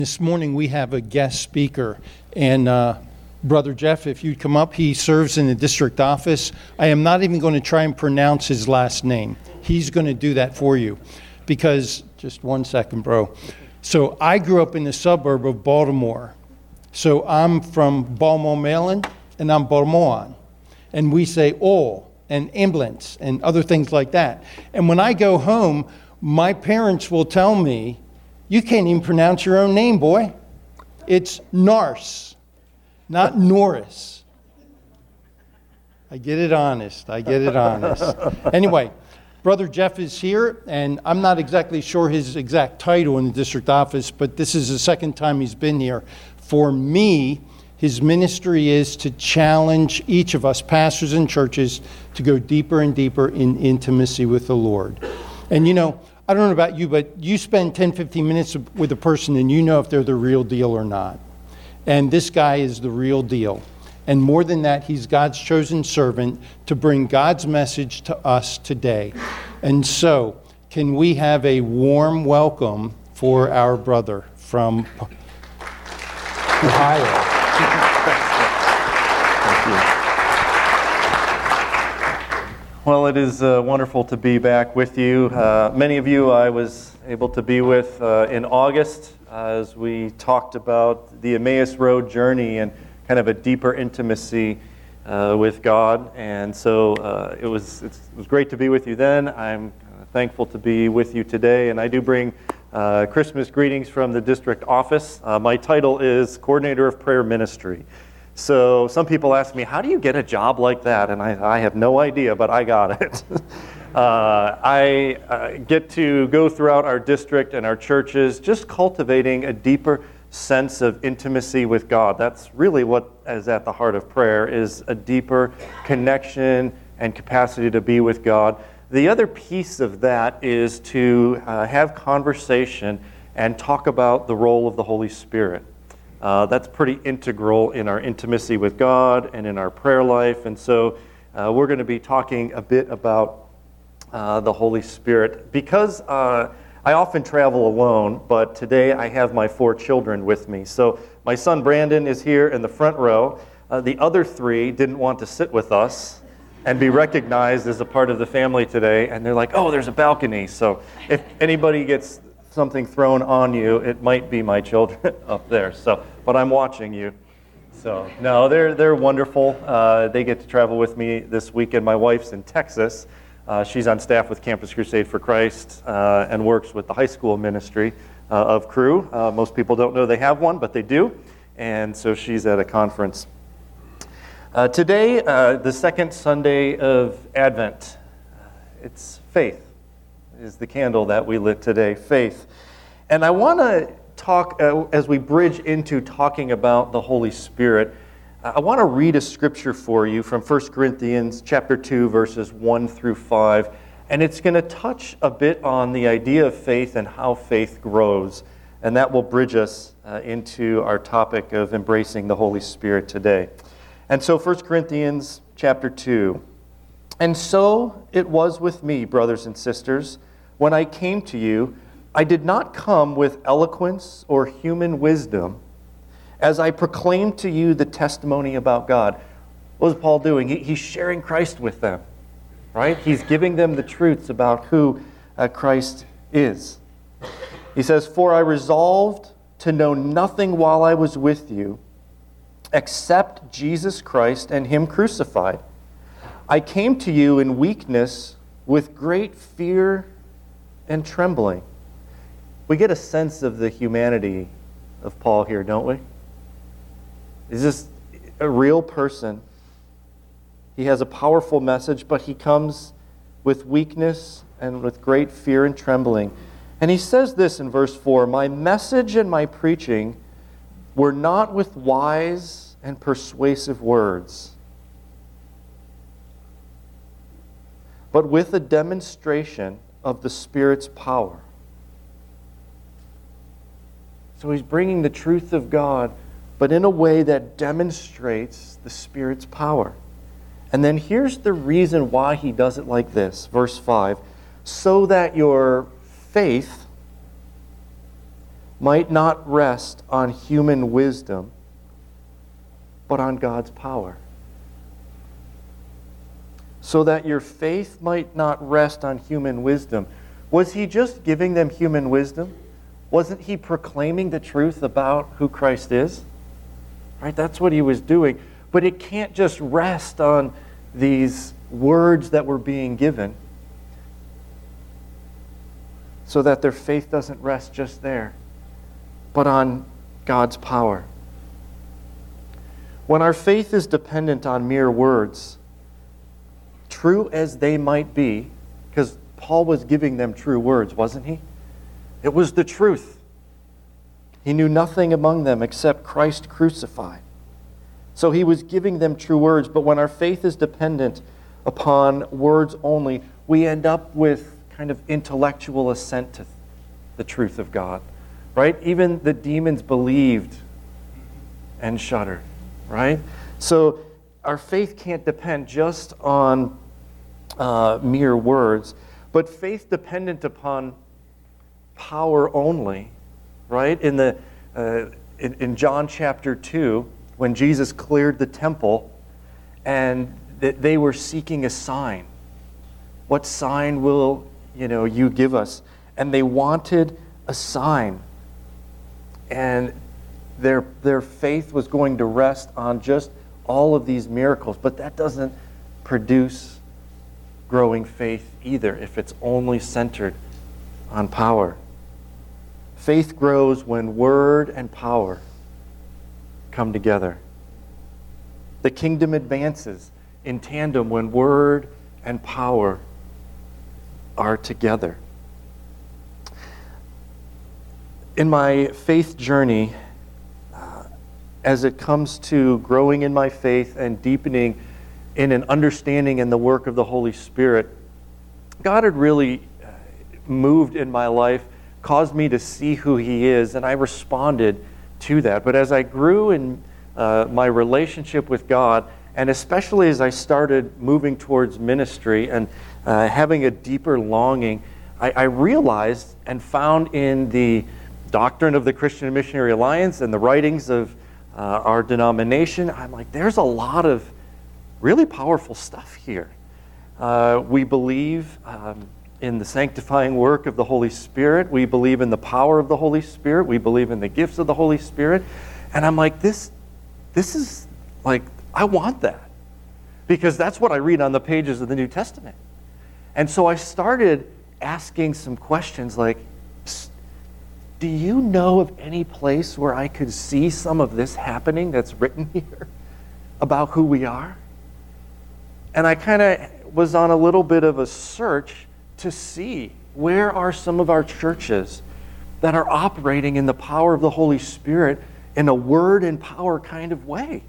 This morning we have a guest speaker, and Brother Jeff, if you'd come up, he serves in the district office. I am not even going to try and pronounce his last name. He's going to do that for you, because, just one second, bro. So I grew up in the suburb of Baltimore. So I'm from Baltimore, Maryland, and I'm Baltimorean. And we say all and ambulance and other things like that. And when I go home, my parents will tell me, "You can't even pronounce your own name, boy. It's Nars, not Norris." I get it honest. Anyway, Brother Jeff is here, and I'm not exactly sure his exact title in the district office, but this is the second time he's been here. For me, his ministry is to challenge each of us, pastors and churches, to go deeper and deeper in intimacy with the Lord. And you know, I don't know about you, but you spend 10, 15 minutes with a person and you know if they're the real deal or not. And this guy is the real deal. And more than that, he's God's chosen servant to bring God's message to us today. And so, can we have a warm welcome for our brother from Ohio? Thank you. Well, it is wonderful to be back with you. Many of you I was able to be with in August as we talked about the Emmaus Road journey and kind of a deeper intimacy with God. And so it was great to be with you then. I'm thankful to be with you today. And I do bring Christmas greetings from the district office. My title is Coordinator of Prayer Ministry. So some people ask me, how do you get a job like that? And I have no idea, but I got it. I get to go throughout our district and our churches just cultivating a deeper sense of intimacy with God. That's really what is at the heart of prayer, is a deeper connection and capacity to be with God. The other piece of that is to have conversation and talk about the role of the Holy Spirit. That's pretty integral in our intimacy with God and in our prayer life. And so we're going to be talking a bit about the Holy Spirit. Because I often travel alone, but today I have my 4 children with me. So my son Brandon is here in the front row. The other 3 didn't want to sit with us and be recognized as a part of the family today. And they're like, oh, there's a balcony. So if anybody gets something thrown on you, it might be my children up there. So, but I'm watching you. So no, they're wonderful. They get to travel with me this weekend. My wife's in Texas. She's on staff with Campus Crusade for Christ and works with the high school ministry of Cru. Most people don't know they have one, but they do. And so she's at a conference. Today, the second Sunday of Advent, it's faith is the candle that we lit today, faith. And I want to talk, as we bridge into talking about the Holy Spirit, I want to read a scripture for you from 1 Corinthians chapter 2, verses 1 through 5. And it's going to touch a bit on the idea of faith and how faith grows. And that will bridge us into our topic of embracing the Holy Spirit today. And so 1 Corinthians chapter 2. And so it was with me, brothers and sisters, when I came to you, I did not come with eloquence or human wisdom as I proclaimed to you the testimony about God. What was Paul doing? He's sharing Christ with them, right? He's giving them the truths about who Christ is. He says, for I resolved to know nothing while I was with you except Jesus Christ and Him crucified. I came to you in weakness with great fear and trembling. We get a sense of the humanity of Paul here, don't we? He's just a real person. He has a powerful message, but he comes with weakness and with great fear and trembling. And he says this in verse 4, my message and my preaching were not with wise and persuasive words, but with a demonstration of the Spirit's power. So he's bringing the truth of God, but in a way that demonstrates the Spirit's power. And then here's the reason why he does it like this. Verse 5, so that your faith might not rest on human wisdom, but on God's power. So that your faith might not rest on human wisdom. Was he just giving them human wisdom? Wasn't he proclaiming the truth about who Christ is? Right? That's what he was doing. But it can't just rest on these words that were being given, so that their faith doesn't rest just there, but on God's power. When our faith is dependent on mere words, true as they might be, because Paul was giving them true words, wasn't he? It was the truth. He knew nothing among them except Christ crucified. So he was giving them true words, but when our faith is dependent upon words only, we end up with kind of intellectual assent to the truth of God, right? Even the demons believed and shuddered, right? So our faith can't depend just on mere words, but faith dependent upon power only, right? In John chapter 2, when Jesus cleared the temple and they were seeking a sign. What sign will you give us? And they wanted a sign. And their faith was going to rest on just all of these miracles. But that doesn't produce growing faith either if it's only centered on power. Faith grows when word and power come together. The kingdom advances in tandem when word and power are together. In my faith journey, as it comes to growing in my faith and deepening in an understanding in the work of the Holy Spirit, God had really moved in my life, caused me to see who He is, and I responded to that. But as I grew in my relationship with God, and especially as I started moving towards ministry and having a deeper longing, I realized and found in the doctrine of the Christian Missionary Alliance and the writings of our denomination, I'm like, there's a lot of really powerful stuff here. We believe in the sanctifying work of the Holy Spirit. We believe in the power of the Holy Spirit. We believe in the gifts of the Holy Spirit. And I'm like, this is like, I want that. Because that's what I read on the pages of the New Testament. And so I started asking some questions like, do you know of any place where I could see some of this happening that's written here about who we are? And I kind of was on a little bit of a search to see where are some of our churches that are operating in the power of the Holy Spirit in a word and power kind of way.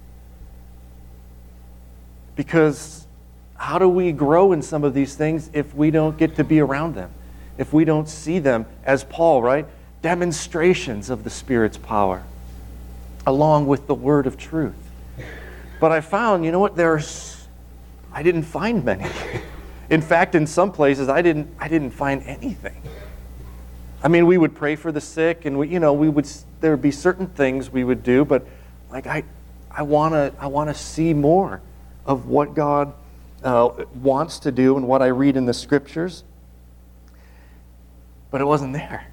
Because how do we grow in some of these things if we don't get to be around them? If we don't see them, as Paul, right? Demonstrations of the Spirit's power, along with the word of truth. But I found, you know what, I didn't find many. In fact, in some places, I didn't find anything. I mean, we would pray for the sick, and there would be certain things we would do, but like I want to see more of what God wants to do and what I read in the Scriptures. But it wasn't there.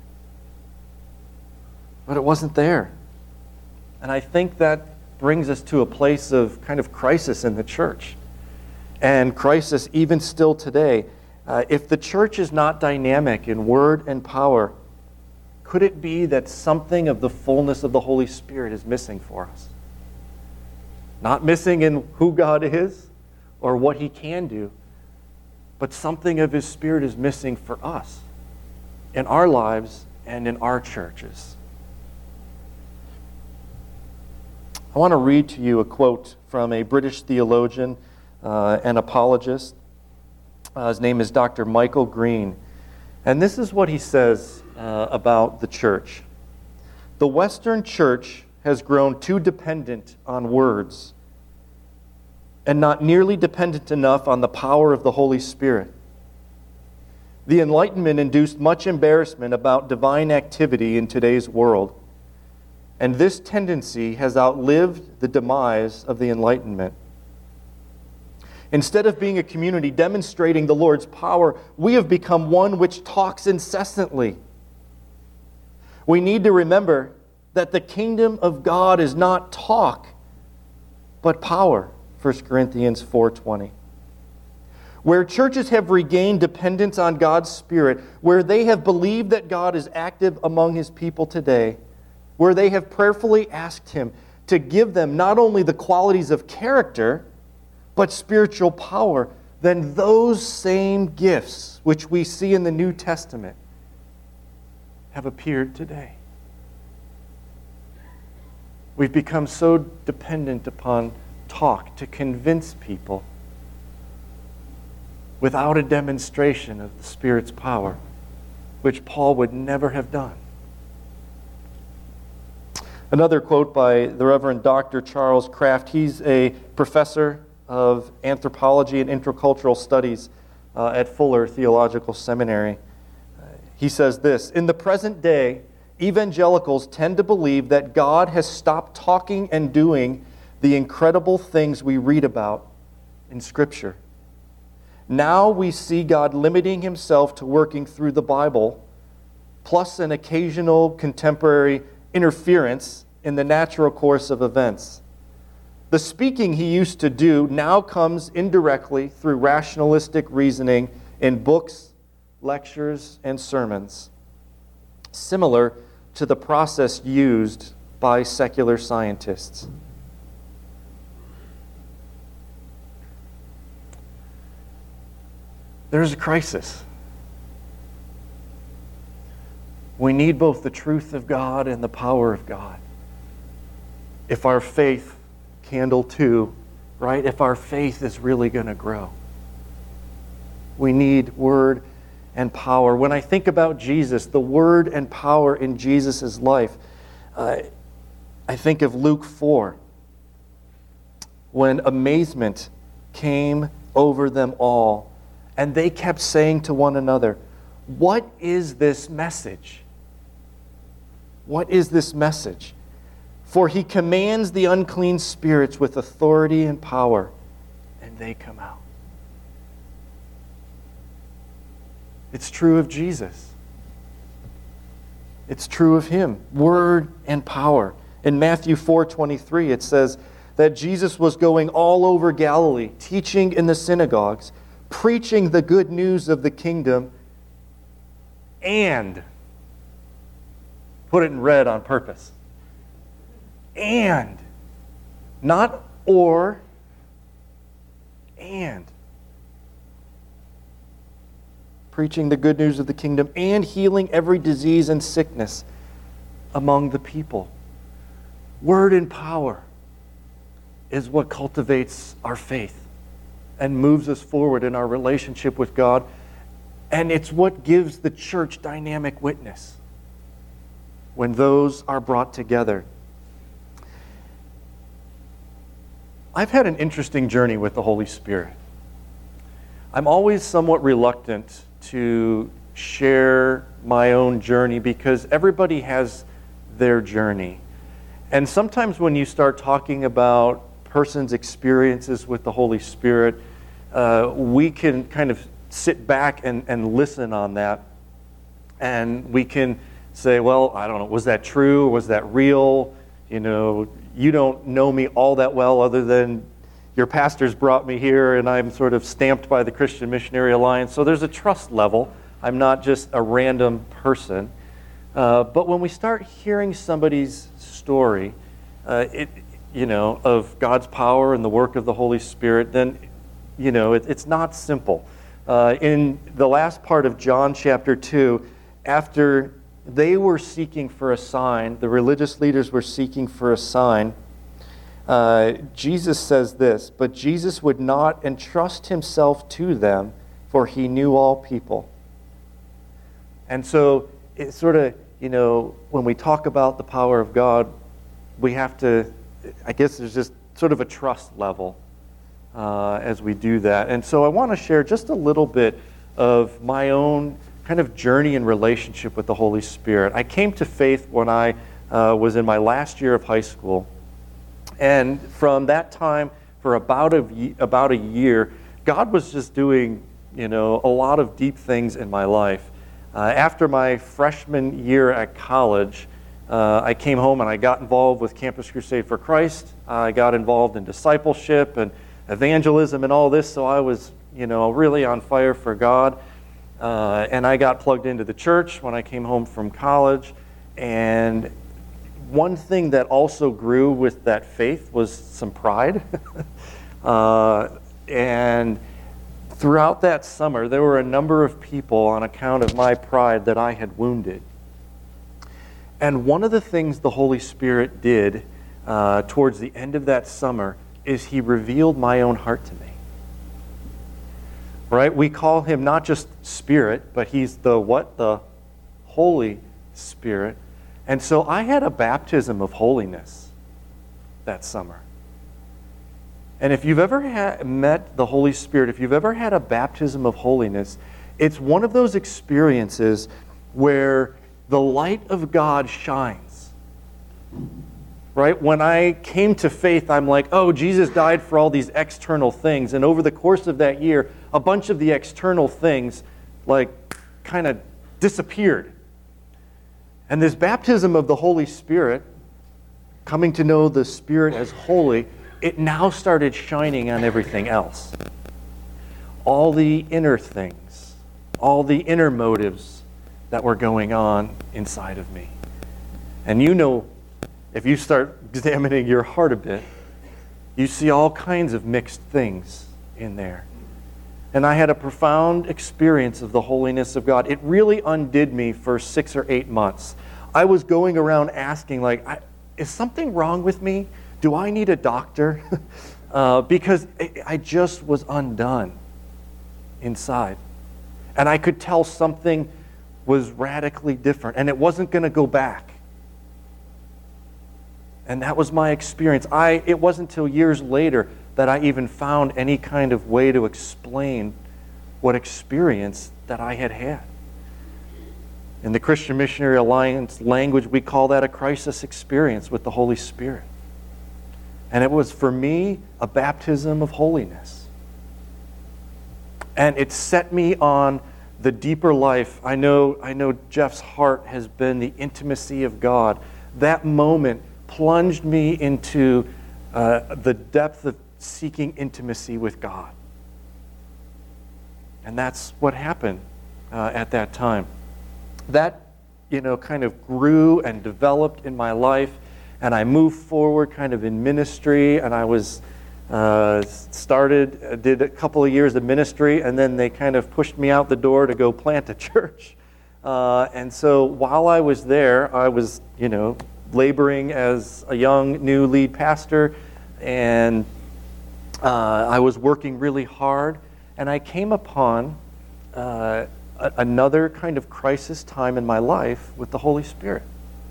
And I think that brings us to a place of kind of crisis in the church. And crisis even still today. If the church is not dynamic in word and power, could it be that something of the fullness of the Holy Spirit is missing for us? Not missing in who God is or what He can do, but something of His Spirit is missing for us in our lives and in our churches. I want to read to you a quote from a British theologian and apologist. His name is Dr. Michael Green. And this is what he says about the church. The Western church has grown too dependent on words and not nearly dependent enough on the power of the Holy Spirit. The Enlightenment induced much embarrassment about divine activity in today's world, and this tendency has outlived the demise of the Enlightenment. Instead of being a community demonstrating the Lord's power, we have become one which talks incessantly. We need to remember that the kingdom of God is not talk, but power. 1 Corinthians 4:20. Where churches have regained dependence on God's Spirit, where they have believed that God is active among His people today, where they have prayerfully asked Him to give them not only the qualities of character, but spiritual power, then those same gifts which we see in the New Testament have appeared today. We've become so dependent upon talk to convince people without a demonstration of the Spirit's power, which Paul would never have done. Another quote by the Reverend Dr. Charles Kraft. He's a professor of anthropology and intercultural studies at Fuller Theological Seminary. He says this: "In the present day, evangelicals tend to believe that God has stopped talking and doing the incredible things we read about in Scripture. Now we see God limiting Himself to working through the Bible, plus an occasional contemporary interference in the natural course of events. The speaking He used to do now comes indirectly through rationalistic reasoning in books, lectures, and sermons, similar to the process used by secular scientists." There's a crisis. We need both the truth of God and the power of God. If our faith, candle 2, right? If our faith is really going to grow, we need word and power. When I think about Jesus, the word and power in Jesus' life, I think of Luke 4, when amazement came over them all, and they kept saying to one another, "What is this message? What is this message? For He commands the unclean spirits with authority and power, and they come out." It's true of Jesus. It's true of Him. Word and power. In Matthew 4:23, it says that Jesus was going all over Galilee, teaching in the synagogues, preaching the good news of the kingdom, and, put it in red on purpose, and, not or, and, preaching the good news of the kingdom and healing every disease and sickness among the people. Word and power is what cultivates our faith and moves us forward in our relationship with God. And it's what gives the church dynamic witness when those are brought together. I've had an interesting journey with the Holy Spirit. I'm always somewhat reluctant to share my own journey because everybody has their journey. And sometimes when you start talking about person's experiences with the Holy Spirit, we can kind of sit back and listen on that. And we can say, well, I don't know, was that true? Was that real? You know, you don't know me all that well other than your pastors brought me here and I'm sort of stamped by the Christian Missionary Alliance. So there's a trust level. I'm not just a random person. But when we start hearing somebody's story, of God's power and the work of the Holy Spirit, then, it's not simple. In the last part of John chapter 2, after they were seeking for a sign, the religious leaders were seeking for a sign, Jesus says this: "But Jesus would not entrust Himself to them, for He knew all people." And so it's sort of, when we talk about the power of God, we have to, I guess there's just sort of a trust level as we do that. And so I want to share just a little bit of my own kind of journey and relationship with the Holy Spirit. I came to faith when I was in my last year of high school. And from that time, for about a year, God was just doing, a lot of deep things in my life. After my freshman year at college, I came home and I got involved with Campus Crusade for Christ. I got involved in discipleship and evangelism and all this, so I was, really on fire for God. And I got plugged into the church when I came home from college. And one thing that also grew with that faith was some pride. And throughout that summer, there were a number of people on account of my pride that I had wounded. And one of the things the Holy Spirit did towards the end of that summer is He revealed my own heart to me. Right? We call Him not just Spirit, but He's the what? The Holy Spirit. And so I had a baptism of holiness that summer. And if you've ever met the Holy Spirit, if you've ever had a baptism of holiness, it's one of those experiences where the light of God shines. Right? When I came to faith, I'm like, oh, Jesus died for all these external things. And over the course of that year, a bunch of the external things kind of disappeared. And this baptism of the Holy Spirit, coming to know the Spirit as holy, it now started shining on everything else. All the inner things, all the inner motives that were going on inside of me. And if you start examining your heart a bit, you see all kinds of mixed things in there. And I had a profound experience of the holiness of God. It really undid me for 6 or 8 months. I was going around asking, is something wrong with me? Do I need a doctor? Because I just was undone inside. And I could tell something was radically different, and it wasn't going to go back. And that was my experience. It wasn't until years later that I even found any kind of way to explain what experience that I had had. In the Christian Missionary Alliance language, we call that a crisis experience with the Holy Spirit. And it was, for me, a baptism of holiness. And it set me on the deeper life. I know Jeff's heart has been the intimacy of God. That moment plunged me into the depth of seeking intimacy with God. And that's what happened at that time. That, kind of grew and developed in my life, and I moved forward kind of in ministry, and I was did a couple of years of ministry, and then they kind of pushed me out the door to go plant a church. And so while I was there, I was, laboring as a young new lead pastor, and I was working really hard, and I came upon another kind of crisis time in my life with the Holy Spirit.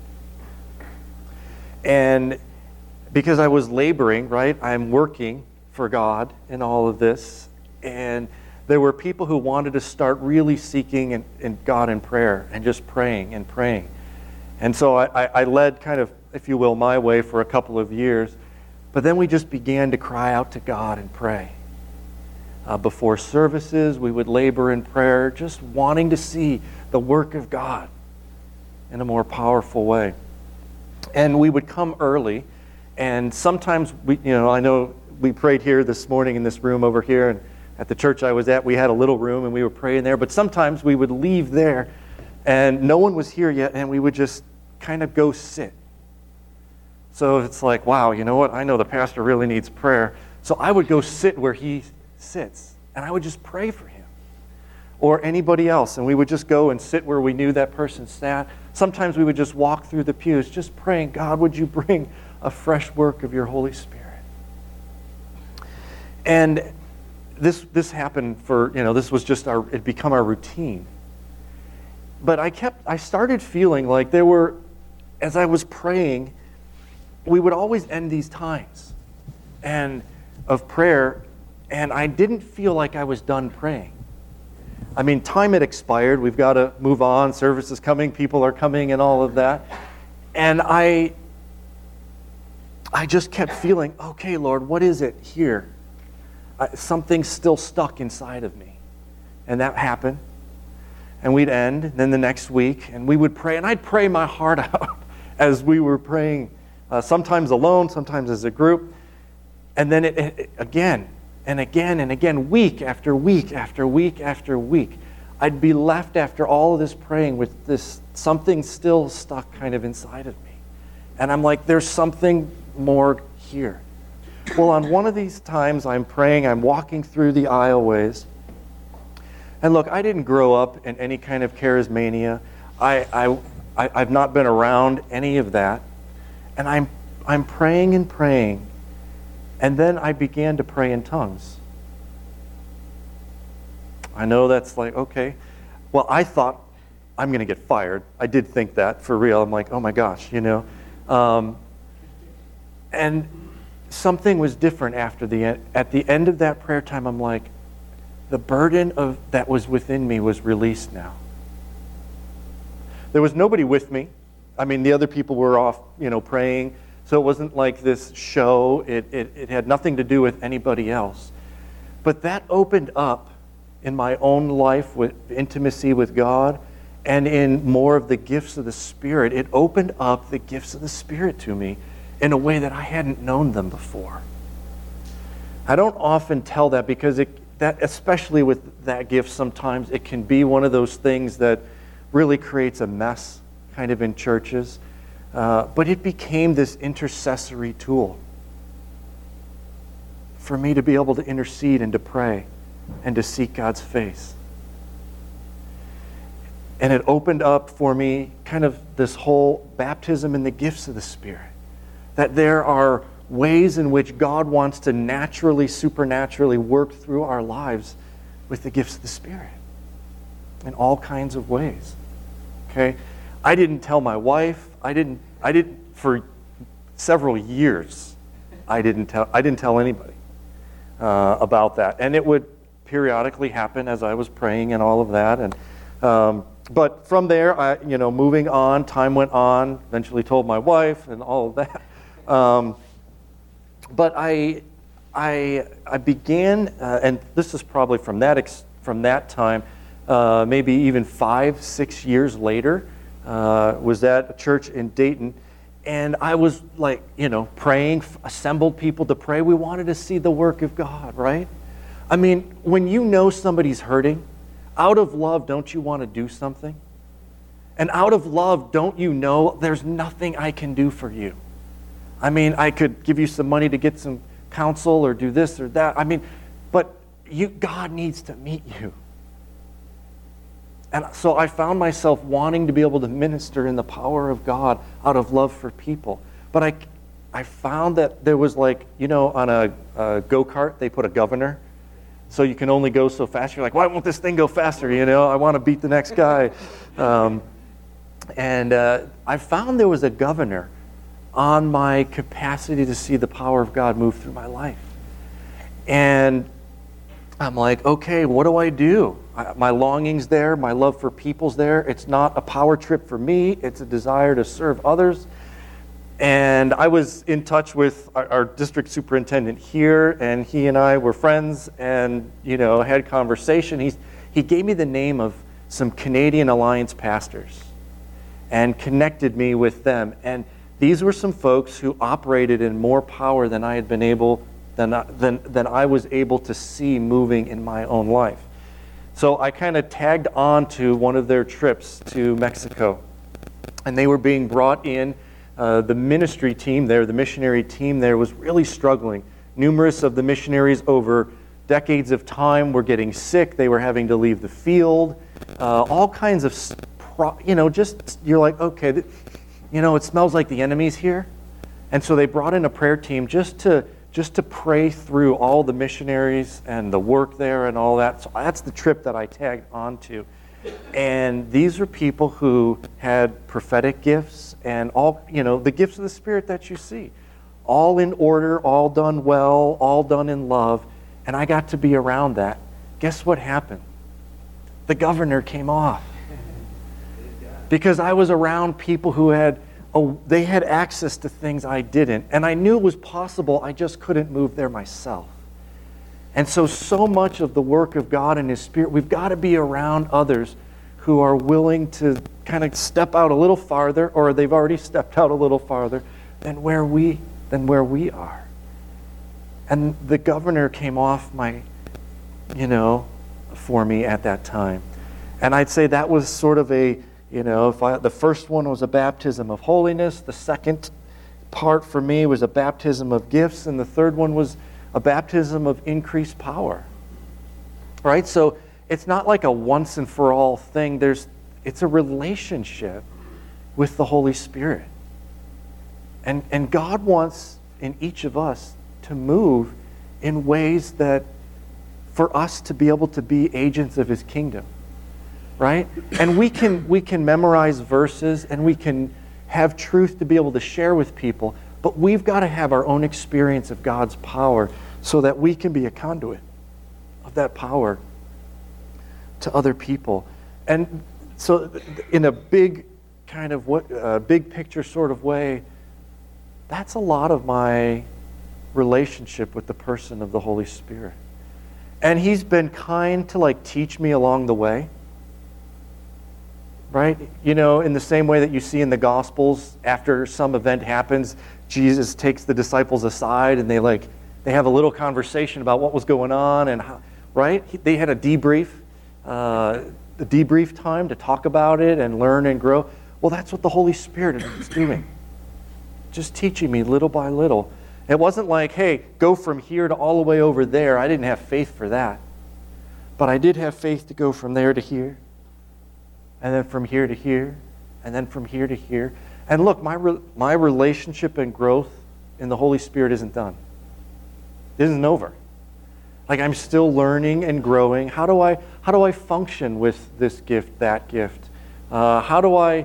And because I was laboring, right, I'm working for God in all of this, and there were people who wanted to start really seeking in God in prayer and just praying and praying. And so I led kind of, if you will, my way for a couple of years. But then we just began to cry out to God and pray. Before services, we would labor in prayer, just wanting to see the work of God in a more powerful way. And we would come early, and sometimes I know we prayed here this morning in this room over here, and at the church I was at, we had a little room, and we were praying there. But sometimes we would leave there, and no one was here yet, and we would just kind of go sit. So it's like, wow, you know what? I know the pastor really needs prayer. So I would go sit where he sits, and I would just pray for him or anybody else, and we would just go and sit where we knew that person sat. Sometimes we would just walk through the pews just praying, God, would you bring a fresh work of your Holy Spirit? And this happened for, this was just it become our routine. But I started feeling like as I was praying, we would always end these times of prayer, and I didn't feel like I was done praying. I mean, time had expired. We've got to move on. Service is coming. People are coming and all of that. And I just kept feeling, okay, Lord, what is it here? Something's still stuck inside of me. And that happened. And we'd end, and then the next week, and we would pray, and I'd pray my heart out as we were praying, sometimes alone, sometimes as a group. And then it again and again and again, week after week after week after week, I'd be left after all of this praying with this something still stuck kind of inside of me. And I'm like, there's something more here. Well, on one of these times I'm praying, I'm walking through the aisleways. And look, I didn't grow up in any kind of charismania. I've not been around any of that. And I'm praying and praying. And then I began to pray in tongues. I know that's like, okay. Well, I thought I'm going to get fired. I did think that, for real. I'm like, oh my gosh, you know. And something was different after the end. At the end of that prayer time, I'm like, the burden that was within me was released now. There was nobody with me. I mean, the other people were off, praying. So it wasn't like this show. It had nothing to do with anybody else. But that opened up in my own life with intimacy with God and in more of the gifts of the Spirit. It opened up the gifts of the Spirit to me in a way that I hadn't known them before. I don't often tell that because that, especially with that gift, sometimes it can be one of those things that really creates a mess kind of in churches. But it became this intercessory tool for me to be able to intercede and to pray and to seek God's face. And it opened up for me kind of this whole baptism in the gifts of the Spirit. That there are ways in which God wants to naturally, supernaturally work through our lives with the gifts of the Spirit in all kinds of ways. Okay? I didn't tell my wife. I didn't for several years. I didn't tell anybody about that, and it would periodically happen as I was praying and all of that. And but from there, moving on, time went on. Eventually, told my wife and all of that. But I began, and this is probably from that time, maybe even 5-6 years later, was at a church in Dayton, and I was like, praying, assembled people to pray. We wanted to see the work of God, right? I mean, when you know somebody's hurting, out of love, don't you want to do something? And out of love, don't you know there's nothing I can do for you? I mean, I could give you some money to get some counsel or do this or that. I mean, but God needs to meet you. And so I found myself wanting to be able to minister in the power of God out of love for people. But I found that there was on a go-kart, they put a governor. So you can only go so fast. You're like, why won't this thing go faster? I want to beat the next guy. And I found there was a governor on my capacity to see the power of God move through my life. And I'm like, okay, what do I do? My longing's there, my love for people's there. It's not a power trip for me, it's a desire to serve others. And I was in touch with our district superintendent here, and he and I were friends and, had conversation. He gave me the name of some Canadian Alliance pastors and connected me with them. And these were some folks who operated in more power than I had been able, than I was able to see moving in my own life. So I kind of tagged on to one of their trips to Mexico. And they were being brought in. The ministry team there, the missionary team there was really struggling. Numerous of the missionaries over decades of time were getting sick. They were having to leave the field. All kinds of, you're like, okay, it smells like the enemy's here. And so they brought in a prayer team just to pray through all the missionaries and the work there and all that. So that's the trip that I tagged onto. And these are people who had prophetic gifts and all, the gifts of the Spirit that you see. All in order, all done well, all done in love. And I got to be around that. Guess what happened? the governor came off. Because I was around people who they had access to things I didn't. And I knew it was possible, I just couldn't move there myself. And so much of the work of God and His Spirit, we've got to be around others who are willing to kind of step out a little farther, or they've already stepped out a little farther than where we are. And the governor came off for me at that time. And I'd say that was sort of the first one was a baptism of holiness. The second part for me was a baptism of gifts. And the third one was a baptism of increased power. Right? So it's not like a once and for all thing. It's a relationship with the Holy Spirit. And God wants in each of us to move in ways that for us to be able to be agents of His kingdom. Right? And we can memorize verses and we can have truth to be able to share with people, but we've got to have our own experience of God's power so that we can be a conduit of that power to other people. And so in a big kind of big picture sort of way, that's a lot of my relationship with the person of the Holy Spirit. And He's been kind to teach me along the way. Right? In the same way that you see in the Gospels, after some event happens, Jesus takes the disciples aside and they have a little conversation about what was going on and how, right? They had a debrief time to talk about it and learn and grow. Well, that's what the Holy Spirit is doing. Just teaching me little by little. It wasn't like, hey, go from here to all the way over there. I didn't have faith for that. But I did have faith to go from there to here. And then from here to here, and then from here to here. And look, my relationship and growth in the Holy Spirit isn't done. It isn't over. I'm still learning and growing. How do I function with this gift, that gift? How do I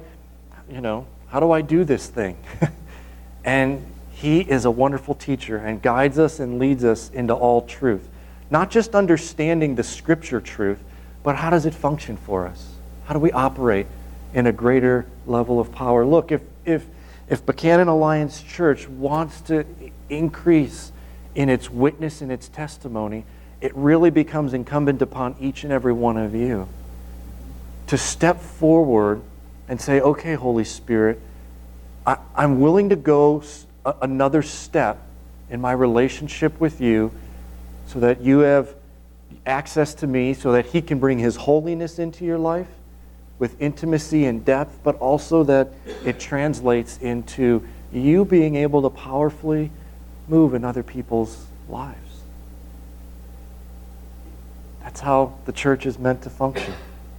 do this thing? And He is a wonderful teacher and guides us and leads us into all truth. Not just understanding the Scripture truth, but how does it function for us? How do we operate in a greater level of power? Look, if Buchanan Alliance Church wants to increase in its witness and its testimony, it really becomes incumbent upon each and every one of you to step forward and say, okay, Holy Spirit, I'm willing to go another step in my relationship with you so that you have access to me, so that He can bring His holiness into your life with intimacy and depth, but also that it translates into you being able to powerfully move in other people's lives. That's how the church is meant to function.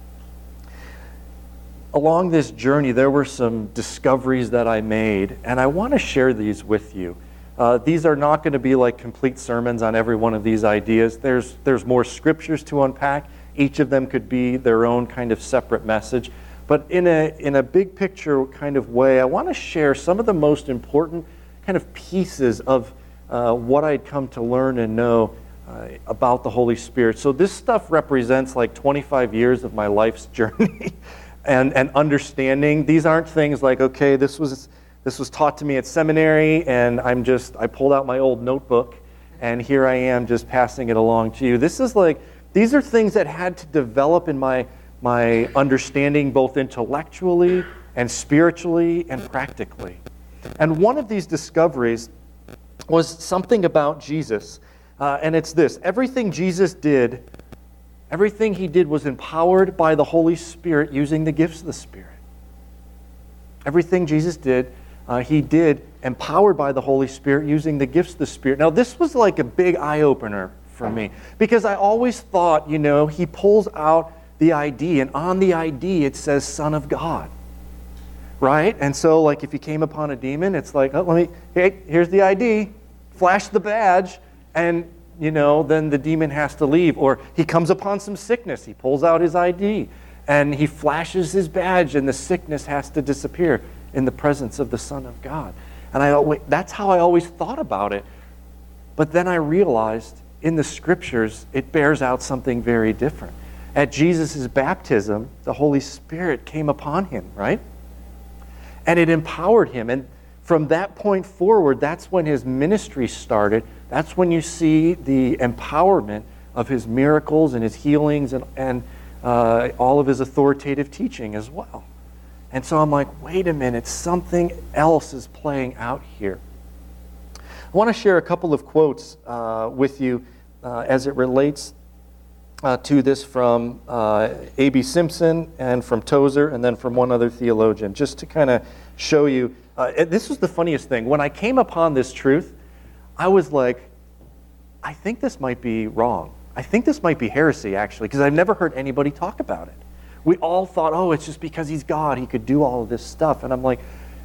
Along this journey, there were some discoveries that I made, and I want to share these with you. These are not going to be complete sermons on every one of these ideas. There's more scriptures to unpack. Each of them could be their own kind of separate message. But in a big picture kind of way, I want to share some of the most important kind of pieces of what I'd come to learn and know about the Holy Spirit. So this stuff represents 25 years of my life's journey and understanding. These aren't things okay, this was taught to me at seminary and I pulled out my old notebook and here I am just passing it along to you. These are things that had to develop in my understanding both intellectually and spiritually and practically. And one of these discoveries was something about Jesus. And it's this: everything Jesus did, everything He did was empowered by the Holy Spirit using the gifts of the Spirit. Everything Jesus did, He did empowered by the Holy Spirit using the gifts of the Spirit. Now this was a big eye-opener for me, because I always thought, He pulls out the ID, and on the ID it says Son of God, right? And so if He came upon a demon, it's hey, here's the ID, flash the badge, and then the demon has to leave. Or He comes upon some sickness, He pulls out His ID, and He flashes His badge, and the sickness has to disappear in the presence of the Son of God. And that's how I always thought about it. But then I realized in the Scriptures, it bears out something very different. At Jesus' baptism, the Holy Spirit came upon him, right? And it empowered him. And from that point forward, that's when his ministry started. That's when you see the empowerment of his miracles and his healings and all of his authoritative teaching as well. And so I'm like, wait a minute, something else is playing out here. I want to share a couple of quotes with you as it relates to this from A.B. Simpson and from Tozer and then from one other theologian, just to kind of show you. This was the funniest thing. When I came upon this truth, I was like, I think this might be wrong. I think this might be heresy, actually, because I've never heard anybody talk about it. We all thought, oh, it's just because he's God, he could do all of this stuff. And I'm like,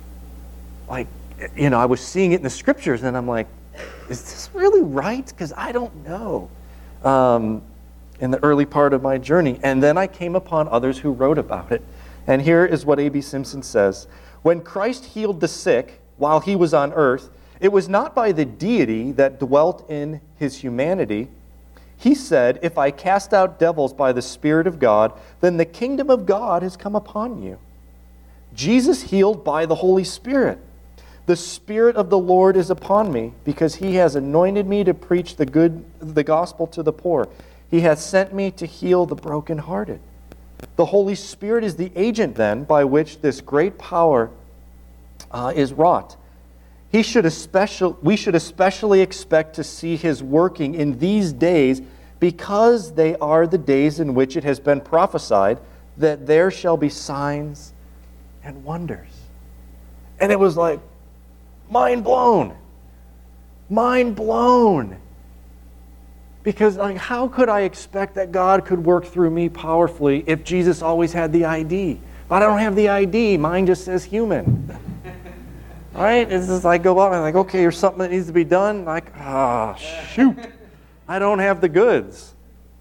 I was seeing it in the scriptures, and I'm like, is this really right? Because I don't know. In the early part of my journey. And then I came upon others who wrote about it. And here is what A.B. Simpson says. When Christ healed the sick while he was on earth, it was not by the deity that dwelt in his humanity. He said, if I cast out devils by the Spirit of God, then the kingdom of God has come upon you. Jesus healed by the Holy Spirit. The Spirit of the Lord is upon me, because he has anointed me to preach the gospel to the poor. He hath sent me to heal the brokenhearted. The Holy Spirit is the agent, then, by which this great power is wrought. We should especially expect to see his working in these days, because they are the days in which it has been prophesied that there shall be signs and wonders. And it was like, mind blown. Mind blown. Because how could I expect that God could work through me powerfully if Jesus always had the ID? But I don't have the ID. Mine just says human. Right? It's just I go out and I'm like, okay, here's something that needs to be done. Like, shoot. I don't have the goods.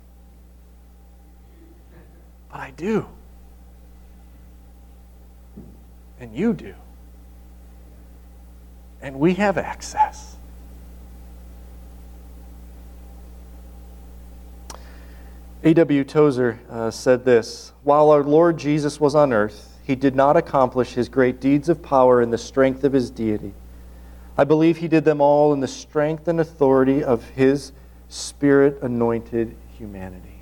But I do. And you do. And we have access. A.W. Tozer said this, while our Lord Jesus was on earth, he did not accomplish his great deeds of power in the strength of his deity. I believe he did them all in the strength and authority of his Spirit-anointed humanity.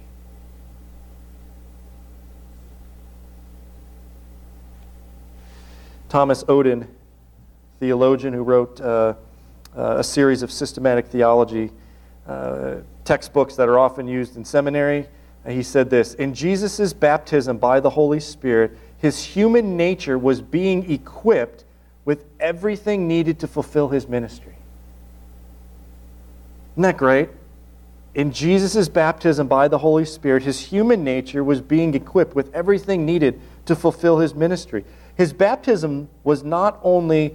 Thomas Oden, theologian who wrote a series of systematic theology textbooks that are often used in seminary. He said this, in Jesus' baptism by the Holy Spirit, his human nature was being equipped with everything needed to fulfill his ministry. Isn't that great? In Jesus' baptism by the Holy Spirit, his human nature was being equipped with everything needed to fulfill his ministry. His baptism not only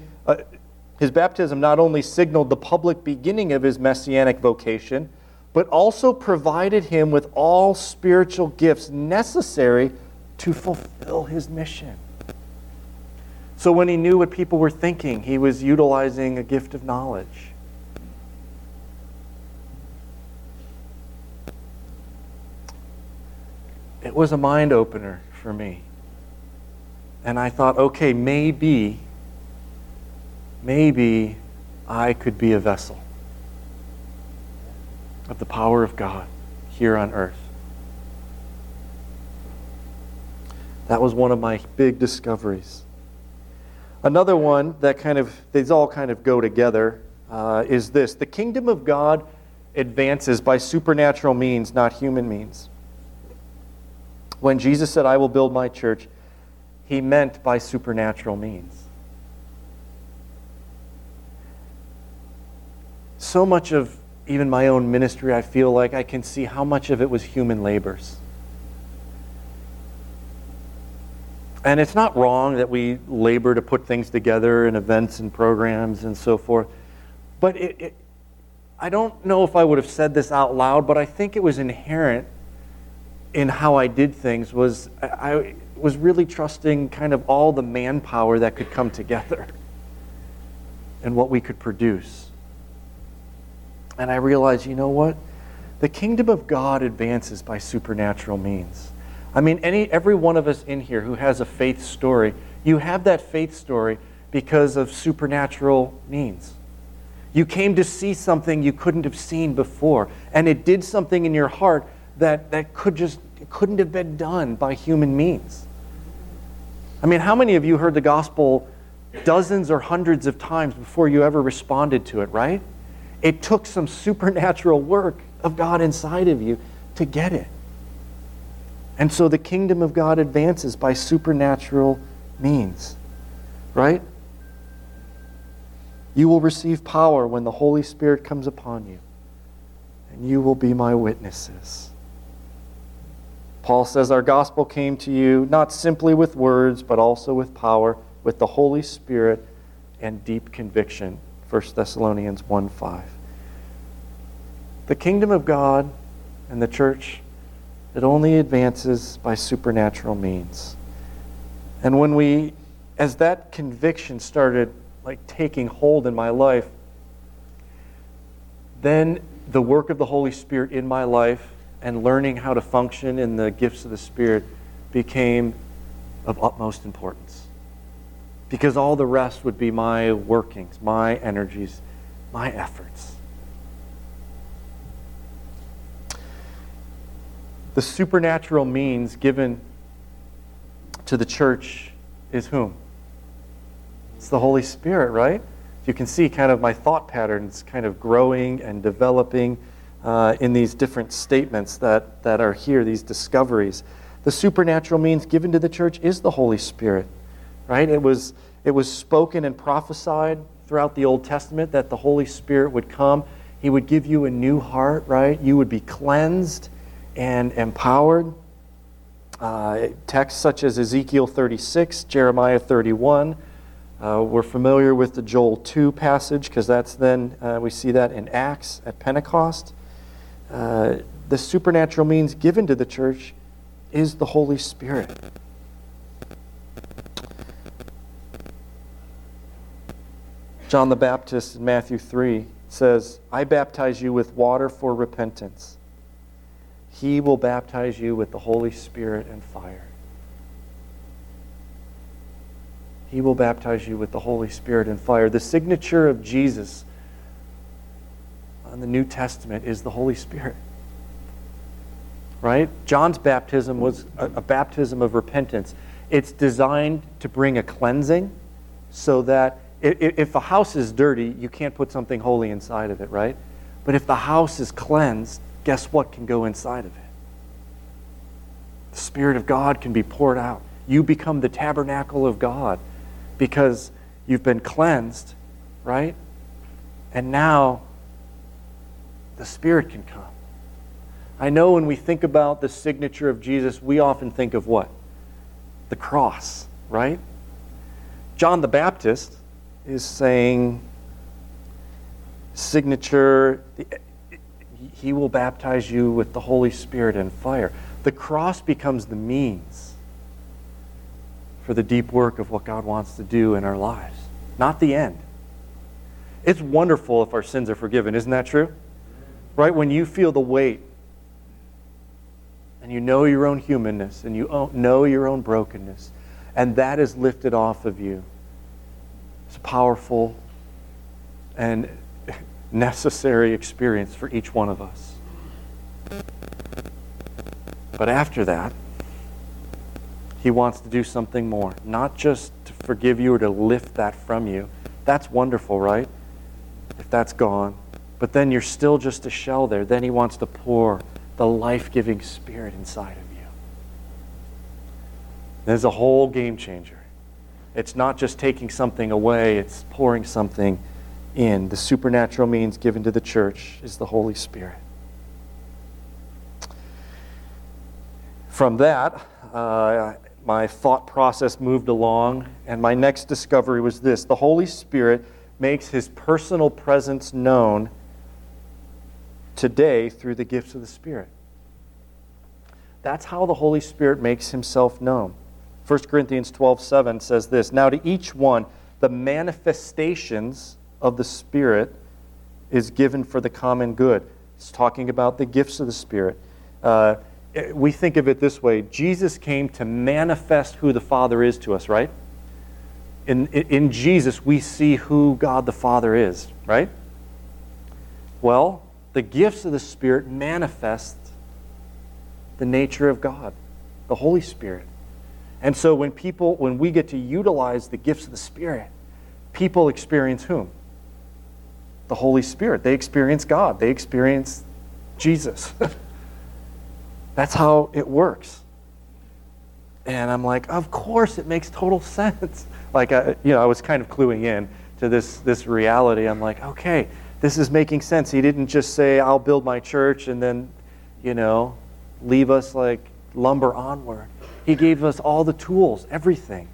signaled the public beginning of his messianic vocation, but also provided him with all spiritual gifts necessary to fulfill his mission. So when he knew what people were thinking, he was utilizing a gift of knowledge. It was a mind opener for me. And I thought, okay, maybe I could be a vessel of the power of God here on earth. That was one of my big discoveries. Another one that these all kind of go together is this. The kingdom of God advances by supernatural means, not human means. When Jesus said, I will build my church, he meant by supernatural means. So much of even my own ministry, I feel like I can see how much of it was human labors. And it's not wrong that we labor to put things together in events and programs and so forth. But I don't know if I would have said this out loud, but I think it was inherent in how I did things. I was really trusting kind of all the manpower that could come together and what we could produce. And I realized, you know what? The kingdom of God advances by supernatural means. I mean, every one of us in here who has a faith story, you have that faith story because of supernatural means. You came to see something you couldn't have seen before, and it did something in your heart that couldn't have been done by human means. I mean, how many of you heard the gospel dozens or hundreds of times before you ever responded to it, right? It took some supernatural work of God inside of you to get it. And so the kingdom of God advances by supernatural means, right? You will receive power when the Holy Spirit comes upon you, and you will be my witnesses. Paul says our gospel came to you not simply with words, but also with power, with the Holy Spirit and deep conviction. 1 Thessalonians 1:5. The kingdom of God and the church, it only advances by supernatural means. And as that conviction started taking hold in my life, then the work of the Holy Spirit in my life and learning how to function in the gifts of the Spirit became of utmost importance. Because all the rest would be my workings, my energies, my efforts. The supernatural means given to the church is whom? It's the Holy Spirit, right? You can see kind of my thought patterns kind of growing and developing in these different statements that are here, these discoveries. The supernatural means given to the church is the Holy Spirit, right? It was spoken and prophesied throughout the Old Testament that the Holy Spirit would come. He would give you a new heart, right? You would be cleansed and empowered. Texts such as Ezekiel 36, Jeremiah 31. We're familiar with the Joel 2 passage because that's then, we see that in Acts at Pentecost. The supernatural means given to the church is the Holy Spirit. John the Baptist in Matthew 3 says, I baptize you with water for repentance. He will baptize you with the Holy Spirit and fire. He will baptize you with the Holy Spirit and fire. The signature of Jesus on the New Testament is the Holy Spirit. Right? John's baptism was a baptism of repentance. It's designed to bring a cleansing so that if a house is dirty, you can't put something holy inside of it, right? But if the house is cleansed, guess what can go inside of it? The Spirit of God can be poured out. You become the tabernacle of God because you've been cleansed, right? And now the Spirit can come. I know when we think about the signature of Jesus, we often think of what? The cross, right? John the Baptist is saying, signature, he will baptize you with the Holy Spirit and fire. The cross becomes the means for the deep work of what God wants to do in our lives, not the end. It's wonderful if our sins are forgiven, isn't that true? Right? When you feel the weight and you know your own humanness and you know your own brokenness, and that is lifted off of you, it's a powerful and necessary experience for each one of us. But after that, He wants to do something more. Not just to forgive you or to lift that from you. That's wonderful, right? If that's gone. But then you're still just a shell there. Then He wants to pour the life-giving Spirit inside of you. There's a whole game changer. It's not just taking something away, it's pouring something in. The supernatural means given to the church is the Holy Spirit. From that, my thought process moved along, and my next discovery was this. The Holy Spirit makes His personal presence known today through the gifts of the Spirit. That's how the Holy Spirit makes Himself known. 1 Corinthians 12:7 says this, now to each one, the manifestations of the Spirit is given for the common good. It's talking about the gifts of the Spirit. We think of it this way. Jesus came to manifest who the Father is to us, right? In Jesus, we see who God the Father is, right? Well, the gifts of the Spirit manifest the nature of God, the Holy Spirit. And so when we get to utilize the gifts of the Spirit, people experience whom? The Holy Spirit. They experience God. They experience Jesus. That's how it works. And I'm like, of course, it makes total sense. Like, I was kind of cluing in to this reality. I'm like, okay, this is making sense. He didn't just say, I'll build my church and then, leave us like lumber onward. He gave us all the tools, everything.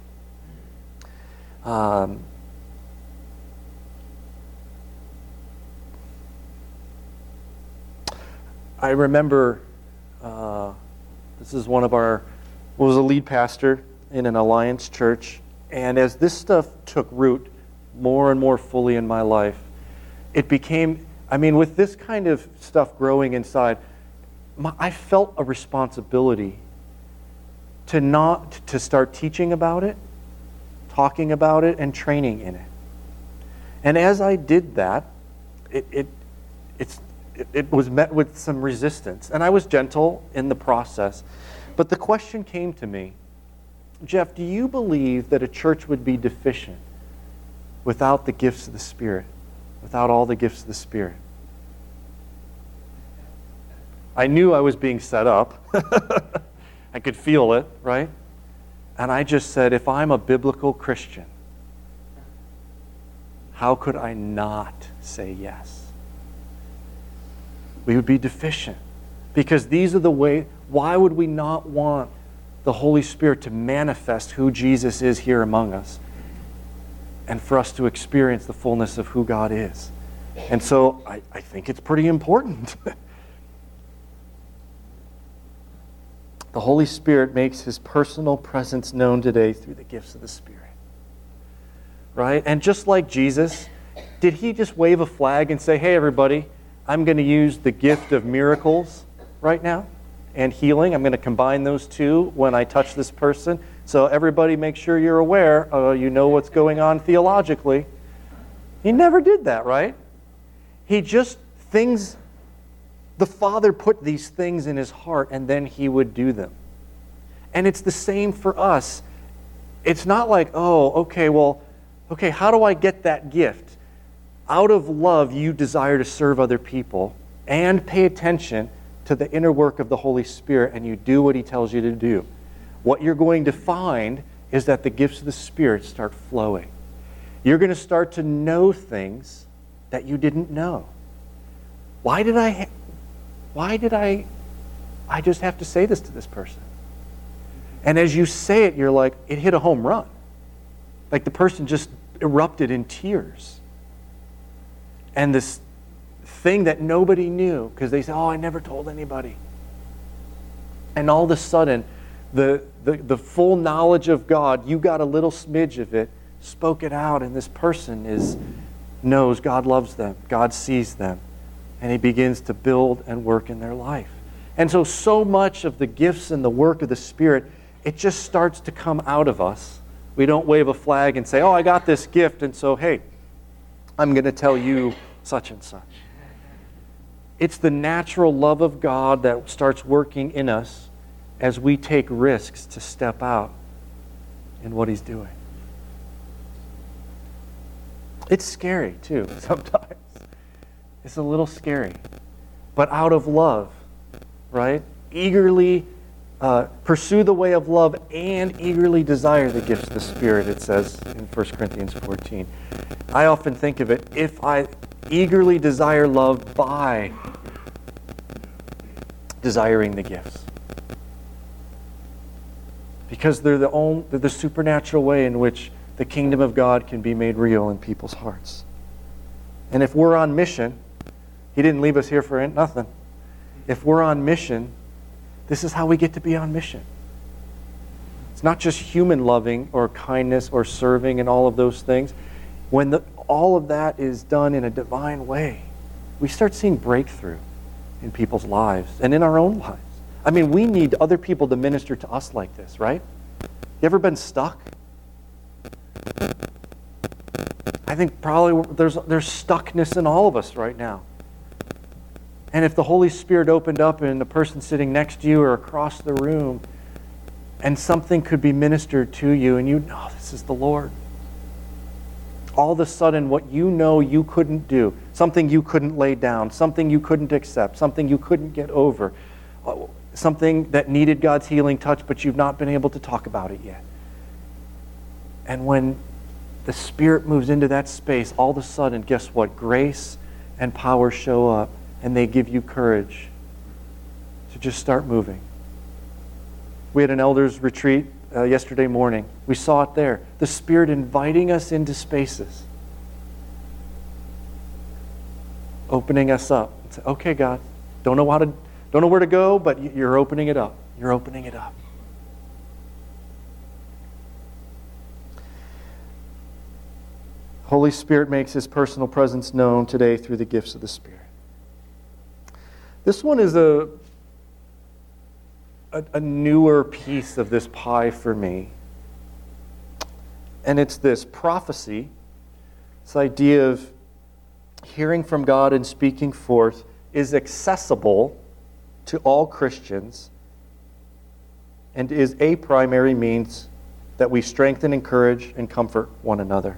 I remember this is was a lead pastor in an Alliance church, and as this stuff took root more and more fully in my life, it became, with this kind of stuff growing inside, I felt a responsibility to start teaching about it, talking about it, and training in it. And as I did that, it was met with some resistance. And I was gentle in the process. But the question came to me, Jeff, do you believe that a church would be deficient without the gifts of the Spirit, without all the gifts of the Spirit? I knew I was being set up. I could feel it, right? And I just said, if I'm a biblical Christian, how could I not say yes? We would be deficient. Because these are the way, why would we not want the Holy Spirit to manifest who Jesus is here among us and for us to experience the fullness of who God is? And so I think it's pretty important. The Holy Spirit makes His personal presence known today through the gifts of the Spirit. Right? And just like Jesus, did He just wave a flag and say, hey, everybody, I'm going to use the gift of miracles right now and healing. I'm going to combine those two when I touch this person. So everybody make sure you're aware, you know what's going on theologically. He never did that, right? He just, the Father put these things in His heart and then He would do them. And it's the same for us. It's not like, okay, how do I get that gift? Out of love, you desire to serve other people and pay attention to the inner work of the Holy Spirit, and you do what He tells you to do. What you're going to find is that the gifts of the Spirit start flowing. You're going to start to know things that you didn't know. Why did I just have to say this to this person? And as you say it, you're like, it hit a home run. Like the person just erupted in tears. And this thing that nobody knew, because they said, I never told anybody. And all of a sudden, the full knowledge of God, you got a little smidge of it, spoke it out, and this person knows God loves them, God sees them, and He begins to build and work in their life. And so much of the gifts and the work of the Spirit, it just starts to come out of us. We don't wave a flag and say, I got this gift, and so, hey, I'm going to tell you such and such. It's the natural love of God that starts working in us as we take risks to step out in what He's doing. It's scary, too, sometimes. It's a little scary. But out of love, right? Eagerly pursue the way of love and eagerly desire the gifts of the Spirit, it says in 1 Corinthians 14. I often think of it, if I eagerly desire love by desiring the gifts. Because they're the supernatural way in which the kingdom of God can be made real in people's hearts. And if we're on mission, He didn't leave us here for nothing. If we're on mission, this is how we get to be on mission. It's not just human loving or kindness or serving and all of those things. When all of that is done in a divine way, we start seeing breakthrough. in people's lives and in our own lives. I mean, we need other people to minister to us like this, right? You ever been stuck? I think probably there's stuckness in all of us right now. And if the Holy Spirit opened up and the person sitting next to you or across the room, and something could be ministered to you, and you know this is the Lord. All of a sudden, what you know you couldn't do, something you couldn't lay down, something you couldn't accept, something you couldn't get over, something that needed God's healing touch, but you've not been able to talk about it yet. And when the Spirit moves into that space, all of a sudden, guess what? Grace and power show up, and they give you courage to just start moving. We had an elders retreat yesterday morning. We saw it there. The Spirit inviting us into spaces. Opening us up. Say, okay, God, don't know where to go, but you're opening it up. You're opening it up. Holy Spirit makes His personal presence known today through the gifts of the Spirit. This one is a newer piece of this pie for me. And it's this prophecy, this idea of hearing from God and speaking forth is accessible to all Christians and is a primary means that we strengthen, encourage, and comfort one another.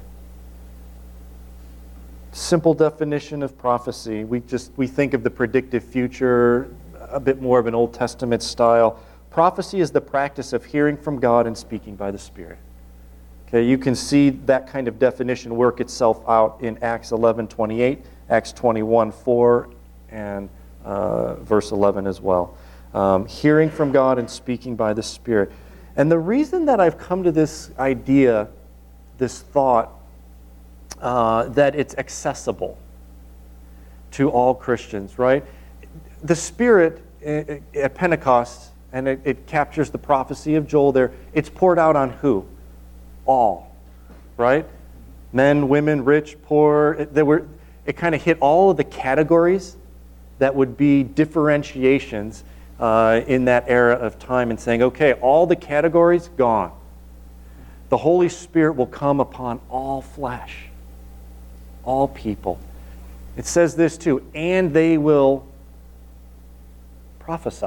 Simple definition of prophecy. We think of the predictive future, a bit more of an Old Testament style. Prophecy is the practice of hearing from God and speaking by the Spirit. Okay, you can see that kind of definition work itself out in Acts 11:28, Acts 21:4, and verse 11 as well. Hearing from God and speaking by the Spirit. And the reason that I've come to this idea, this thought, that it's accessible to all Christians, right? The Spirit at Pentecost, and it captures the prophecy of Joel there, it's poured out on who? All, right? Men, women, rich, poor. It kind of hit all of the categories that would be differentiations in that era of time and saying, okay, all the categories, gone. The Holy Spirit will come upon all flesh, all people. It says this too, and they will prophesy.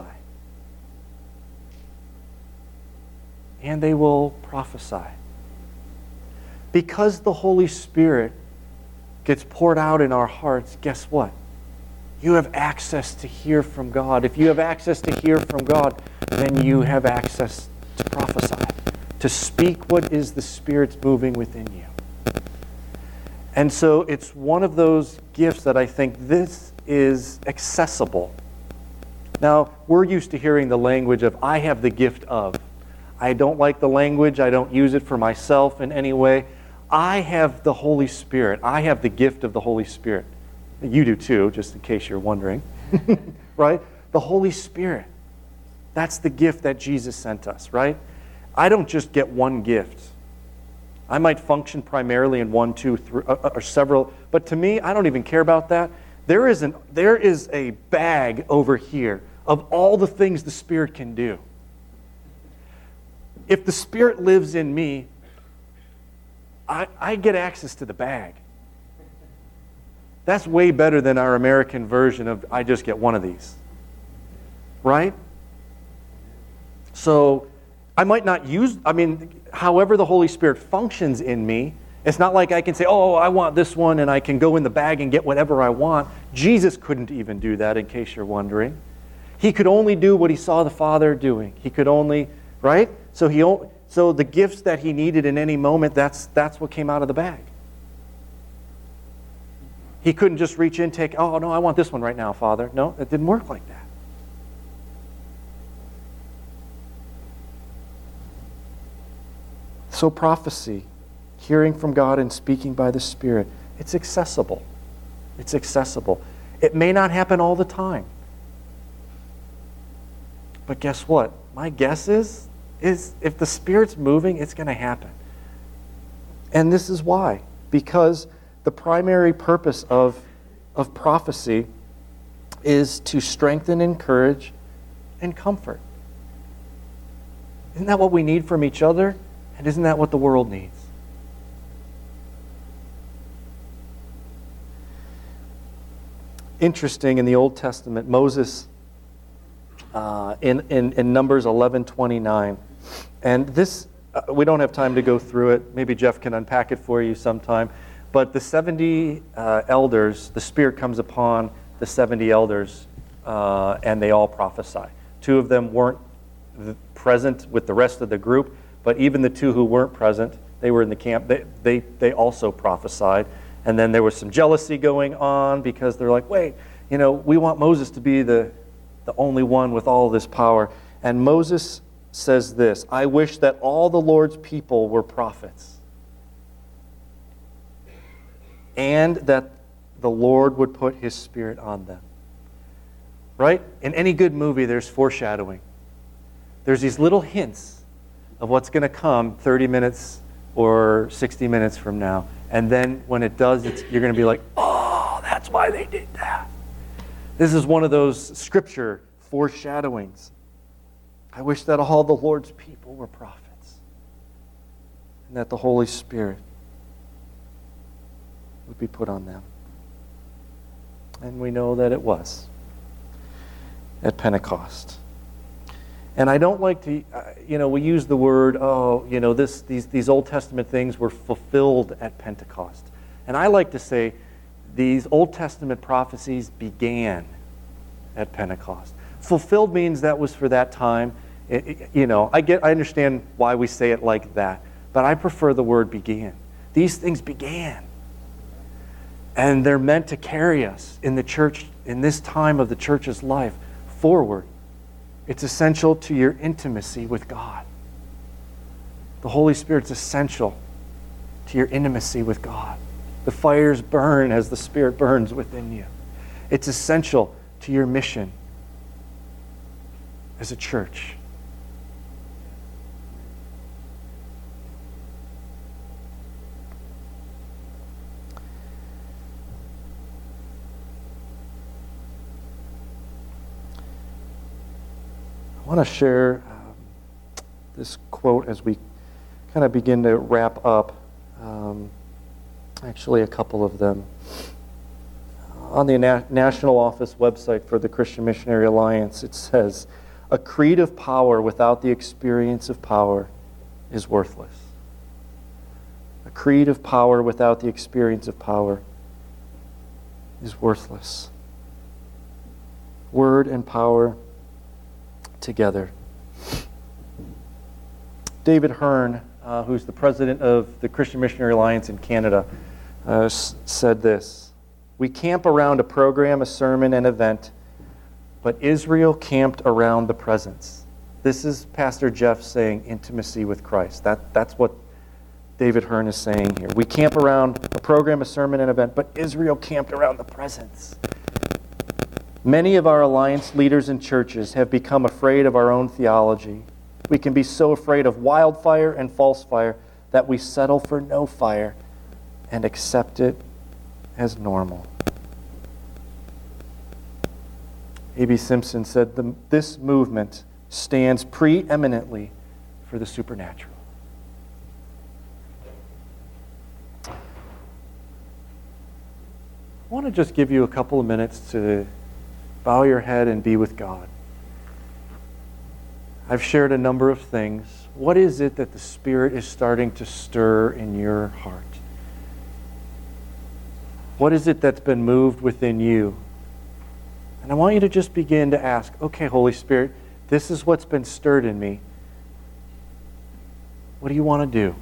And they will prophesy. Because the Holy Spirit gets poured out in our hearts, guess what? You have access to hear from God. If you have access to hear from God, then you have access to prophesy, to speak what is the Spirit's moving within you. And so it's one of those gifts that I think this is accessible. Now, we're used to hearing the language of, I have the gift of. I don't like the language. I don't use it for myself in any way. I have the Holy Spirit. I have the gift of the Holy Spirit. You do too, just in case you're wondering. Right? The Holy Spirit. That's the gift that Jesus sent us, right? I don't just get one gift. I might function primarily in 1, 2, 3, or several, but to me, I don't even care about that. There is a bag over here of all the things the Spirit can do. If the Spirit lives in me, I get access to the bag. That's way better than our American version of, I just get one of these. Right? So, I might not use, however the Holy Spirit functions in me, it's not like I can say, oh, I want this one, and I can go in the bag and get whatever I want. Jesus couldn't even do that, in case you're wondering. He could only do what he saw the Father doing. He could only, right? So the gifts that he needed in any moment, that's what came out of the bag. He couldn't just reach in, take, oh, no, I want this one right now, Father. No, it didn't work like that. So prophecy, hearing from God and speaking by the Spirit, it's accessible. It's accessible. It may not happen all the time. But guess what? My guess is if the Spirit's moving, it's going to happen. And this is why. Because the primary purpose of prophecy is to strengthen, encourage, and comfort. Isn't that what we need from each other? And isn't that what the world needs? Interesting, in the Old Testament, Moses, in Numbers 11:29, and this, we don't have time to go through it. Maybe Jeff can unpack it for you sometime. But the 70 elders, the Spirit comes upon the 70 elders, and they all prophesy. 2 of them weren't present with the rest of the group, but even the 2 who weren't present, they were in the camp, they also prophesied. And then there was some jealousy going on because they're like, wait, we want Moses to be the only one with all this power. And Moses says this, I wish that all the Lord's people were prophets, and that the Lord would put his Spirit on them. Right? In any good movie, there's foreshadowing. There's these little hints of what's going to come 30 minutes or 60 minutes from now. And then when it does, you're going to be like, oh, that's why they did that. This is one of those scripture foreshadowings. I wish that all the Lord's people were prophets, and that the Holy Spirit would be put on them. And we know that it was at Pentecost. And I don't like to, we use the word, these Old Testament things were fulfilled at Pentecost. And I like to say these Old Testament prophecies began at Pentecost. Fulfilled means that was for that time. I understand why we say it like that, but I prefer the word began. These things began. And they're meant to carry us in the church, in this time of the church's life, forward. It's essential to your intimacy with God. The Holy Spirit's essential to your intimacy with God. The fires burn as the Spirit burns within you. It's essential to your mission as a church. I want to share this quote as we kind of begin to wrap up. Actually, a couple of them. On the National Office website for the Christian Missionary Alliance, it says, a creed of power without the experience of power is worthless. A creed of power without the experience of power is worthless. Word and power together. David Hearn, who's the president of the Christian Missionary Alliance in Canada, said this, we camp around a program, a sermon, an event, but Israel camped around the presence. This is Pastor Jeff saying intimacy with Christ. That's what David Hearn is saying here. We camp around a program, a sermon, an event, but Israel camped around the presence. Many of our alliance leaders and churches have become afraid of our own theology. We can be so afraid of wildfire and false fire that we settle for no fire and accept it as normal. A.B. Simpson said, this movement stands preeminently for the supernatural. I want to just give you a couple of minutes to bow your head and be with God. I've shared a number of things. What is it that the Spirit is starting to stir in your heart? What is it that's been moved within you? And I want you to just begin to ask, okay, Holy Spirit, this is what's been stirred in me. What do you want to do?